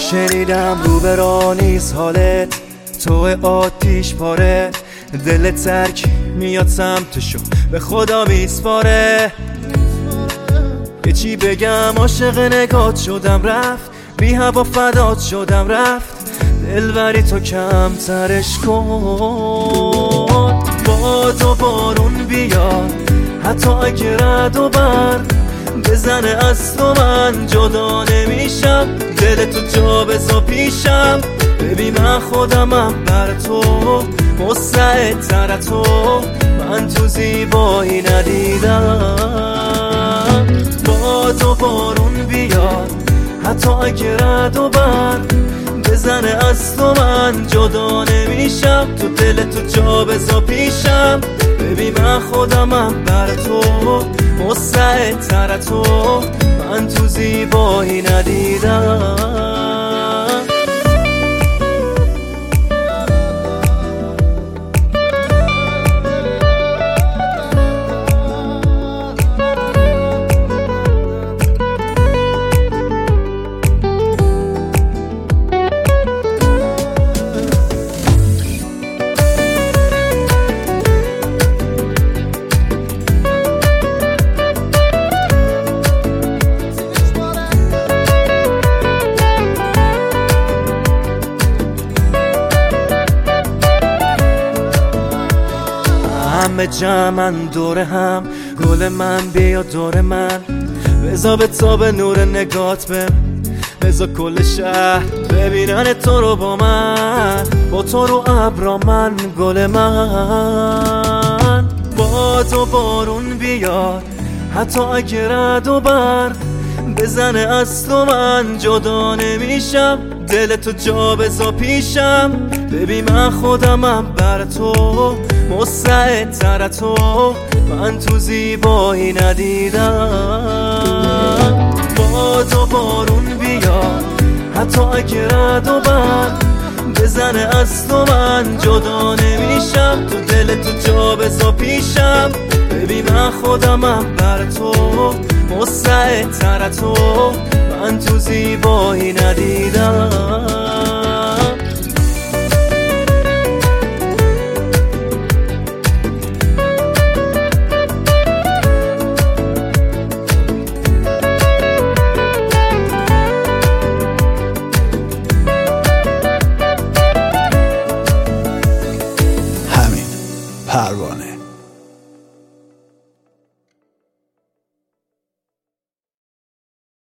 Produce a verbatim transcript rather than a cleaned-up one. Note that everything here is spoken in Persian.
شنیدم رو برا نیست حالت، تو آتیش پاره، دلت ترک میاد سمتشو به خدا میسپاره. یه چی بگم عاشق نگات شدم رفت، بی هوا فدات شدم رفت، دلبری تو کم ترش کن. باد و بارون بیاد حتی اگه رد و برق بزنه از تو من جدا نمیشم، دل تو جا بزا پیشم. ببین من خودمم بر تو مستعد تر تو، من تو زیبایی ندیدم. باد و بارون بیاد حتی اگه رد و برق بزنه از تو من جدا نمیشم، تو دل تو جا بزا پیشم. ببین من خودمم بر تو مستعد تر تو، من تو زیبایی ندیدم. همه جمعن دور هم، گل من بیا دور من، بزا به تاب نور نگات بم، بزا کل شهر ببینن تو رو با من، با تو رو ابرا من گل من. باد و بارون بیاد حتی اگه رد و برق بزنه از تو من جدا نمیشم، دل تو جا بزا پیشم. ببین من خودمم بر تو مستعد تر تو، من تو زیبایی ندیدم. باد و بارون بیاد حتی اگه رد و برق بزنه از تو من جدا نمیشم، تو دل تو جا بزا پیشم. ببین من خودمم بر تو مستعد تر تو، من تو زیبایی ندیدم. پروانه.